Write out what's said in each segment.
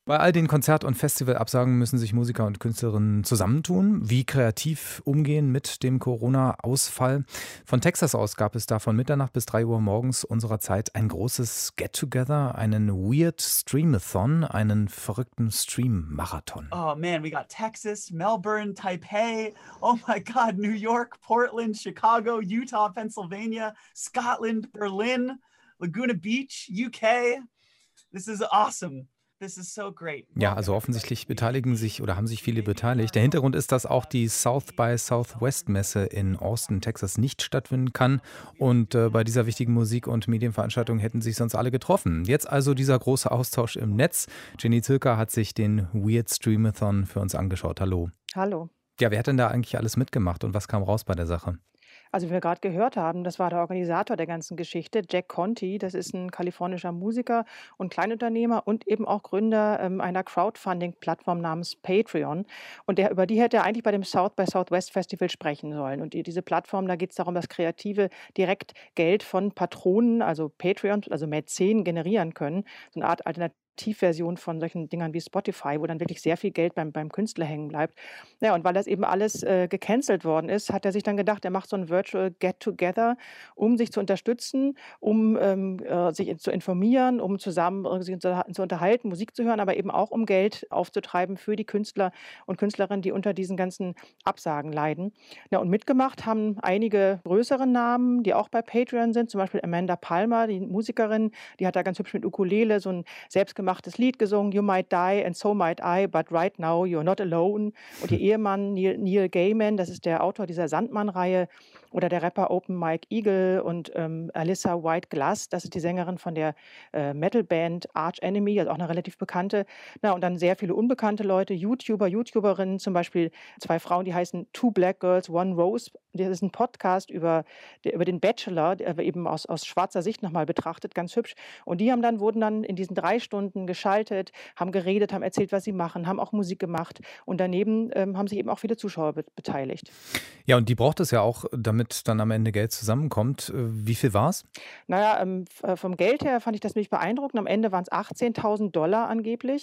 Bei all den Konzert- und Festivalabsagen müssen sich Musiker und Künstlerinnen zusammentun. Wie kreativ umgehen mit dem Corona-Ausfall. Von Texas aus gab es da von Mitternacht bis 3 Uhr morgens unserer Zeit ein großes Get-Together, einen Weird Streamathon, einen verrückten Stream-Marathon. Oh man, we got Texas, Melbourne, Taipei, oh my God, New York, Portland, Chicago, Utah, Pennsylvania, Scotland, Berlin, Laguna Beach, UK. This is awesome. This is so great. Ja, also offensichtlich beteiligen sich oder haben sich viele beteiligt. Der Hintergrund ist, dass auch die South by Southwest Messe in Austin, Texas nicht stattfinden kann. Und bei dieser wichtigen Musik- und Medienveranstaltung hätten sich sonst alle getroffen. Jetzt also dieser große Austausch im Netz. Jenny Zilker hat sich den Weird Streamathon für uns angeschaut. Hallo. Hallo. Ja, wer hat denn da eigentlich alles mitgemacht und was kam raus bei der Sache? Also wie wir gerade gehört haben, das war der Organisator der ganzen Geschichte, Jack Conte. Das ist ein kalifornischer Musiker und Kleinunternehmer und eben auch Gründer einer Crowdfunding-Plattform namens Patreon. Und über die hätte er eigentlich bei dem South by Southwest Festival sprechen sollen. Und diese Plattform, da geht es darum, dass Kreative direkt Geld von Patronen, also Patreon, also Mäzen, generieren können. So eine Art Alternativversion von solchen Dingern wie Spotify, wo dann wirklich sehr viel Geld beim Künstler hängen bleibt. Ja, und weil das eben alles gecancelt worden ist, hat er sich dann gedacht, er macht so ein Virtual Get-Together, um sich zu unterstützen, um sich zu informieren, um zusammen sich zu unterhalten, Musik zu hören, aber eben auch um Geld aufzutreiben für die Künstler und Künstlerinnen, die unter diesen ganzen Absagen leiden. Ja, und mitgemacht haben einige größere Namen, die auch bei Patreon sind, zum Beispiel Amanda Palmer, die Musikerin, die hat da ganz hübsch mit Ukulele so ein selbstgemachtes Lied gesungen, You might die and so might I, but right now you're not alone. Und ihr Ehemann Neil Gaiman, das ist der Autor dieser Sandmann-Reihe, oder der Rapper Open Mike Eagle und Alyssa White Glass, das ist die Sängerin von der Metalband Arch Enemy, also auch eine relativ bekannte. Na, und dann sehr viele unbekannte Leute, YouTuberinnen, zum Beispiel 2 Frauen, die heißen Two Black Girls, One Rose. Das ist ein Podcast über den Bachelor, der eben aus schwarzer Sicht nochmal betrachtet, ganz hübsch. Und die wurden dann in diesen 3 Stunden geschaltet, haben geredet, haben erzählt, was sie machen, haben auch Musik gemacht. Und daneben haben sich eben auch viele Zuschauer beteiligt. Ja, und die braucht es ja auch, damit dann am Ende Geld zusammenkommt. Wie viel war es? Naja, vom Geld her fand ich das nämlich beeindruckend. Am Ende waren es $18.000 angeblich.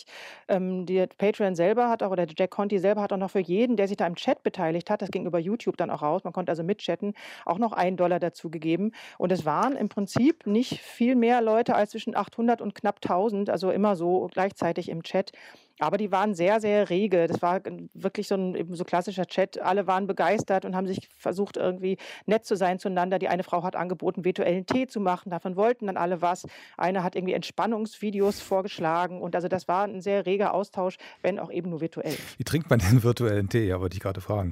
Der Patreon selber hat auch, oder Jack Conte selber hat auch noch für jeden, der sich da im Chat beteiligt hat, das ging über YouTube dann auch raus, man konnte also mitchatten, auch noch $1 dazu gegeben. Und es waren im Prinzip nicht viel mehr Leute als zwischen 800 und knapp 1000, also immer so gleichzeitig im Chat. Aber die waren sehr, sehr rege. Das war wirklich so ein eben so klassischer Chat. Alle waren begeistert und haben sich versucht, irgendwie nett zu sein zueinander. Die eine Frau hat angeboten, virtuellen Tee zu machen. Davon wollten dann alle was. Eine hat irgendwie Entspannungsvideos vorgeschlagen. Und also das war ein sehr reger Austausch, wenn auch eben nur virtuell. Wie trinkt man den virtuellen Tee? Ja, wollte ich gerade fragen.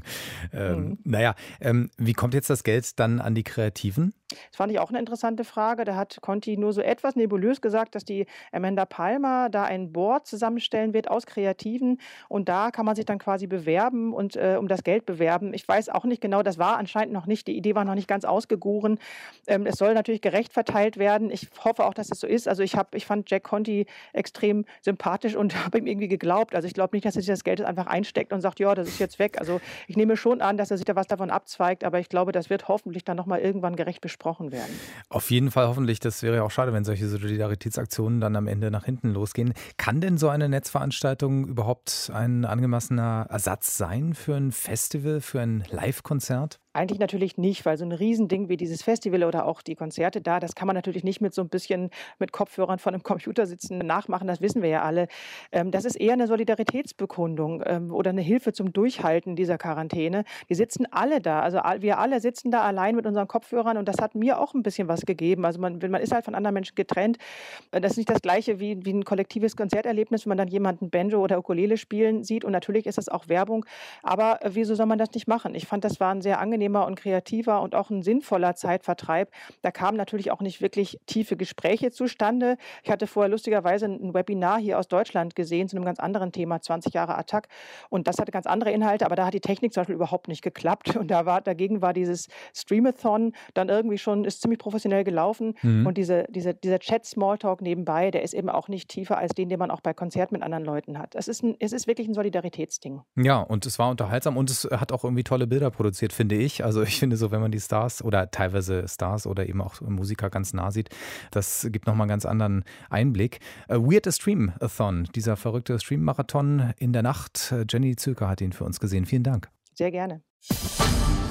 Wie kommt jetzt das Geld dann an die Kreativen? Das fand ich auch eine interessante Frage. Da hat Conti nur so etwas nebulös gesagt, dass die Amanda Palmer da ein Board zusammenstellen wird aus Kreativen. Und da kann man sich dann quasi bewerben und um das Geld bewerben. Ich weiß auch nicht genau, das war anscheinend noch nicht, die Idee war noch nicht ganz ausgegoren. Es soll natürlich gerecht verteilt werden. Ich hoffe auch, dass es so ist. Also ich fand Jack Conte extrem sympathisch und habe ihm irgendwie geglaubt. Also ich glaube nicht, dass er sich das Geld einfach einsteckt und sagt, ja, das ist jetzt weg. Also ich nehme schon an, dass er sich da was davon abzweigt, aber ich glaube, das wird hoffentlich dann nochmal irgendwann gerecht besprochen werden. Auf jeden Fall hoffentlich. Das wäre ja auch schade, wenn solche Solidaritätsaktionen dann am Ende nach hinten losgehen. Kann denn so eine Netzveranstaltung überhaupt ein angemessener Ersatz sein für ein Festival, für ein Live-Konzert? Eigentlich natürlich nicht, weil so ein Riesending wie dieses Festival oder auch die Konzerte da, das kann man natürlich nicht mit so ein bisschen mit Kopfhörern vor einem Computer sitzen nachmachen, das wissen wir ja alle. Das ist eher eine Solidaritätsbekundung oder eine Hilfe zum Durchhalten dieser Quarantäne. Die sitzen alle da, also wir alle sitzen da allein mit unseren Kopfhörern und das hat mir auch ein bisschen was gegeben. Also man ist halt von anderen Menschen getrennt. Das ist nicht das Gleiche wie ein kollektives Konzerterlebnis, wenn man dann jemanden Banjo oder Ukulele spielen sieht und natürlich ist das auch Werbung, aber wieso soll man das nicht machen? Ich fand, das war ein sehr angenehmer und kreativer und auch ein sinnvoller Zeitvertreib. Da kamen natürlich auch nicht wirklich tiefe Gespräche zustande. Ich hatte vorher lustigerweise ein Webinar hier aus Deutschland gesehen zu einem ganz anderen Thema, 20 Jahre Attac. Und das hatte ganz andere Inhalte, aber da hat die Technik zum Beispiel überhaupt nicht geklappt. Und dagegen war dieses Streamathon dann irgendwie schon, ist ziemlich professionell gelaufen. Und dieser Chat-Smalltalk nebenbei, der ist eben auch nicht tiefer als den man auch bei Konzerten mit anderen Leuten hat. Es ist wirklich ein Solidaritätsding. Ja, und es war unterhaltsam und es hat auch irgendwie tolle Bilder produziert, finde ich. nicht. Also ich finde so, wenn man die Stars oder teilweise Stars oder eben auch Musiker ganz nah sieht, das gibt nochmal einen ganz anderen Einblick. Weird Stream-a-thon, dieser verrückte Stream-Marathon in der Nacht. Jenny Zülker hat ihn für uns gesehen. Vielen Dank. Sehr gerne.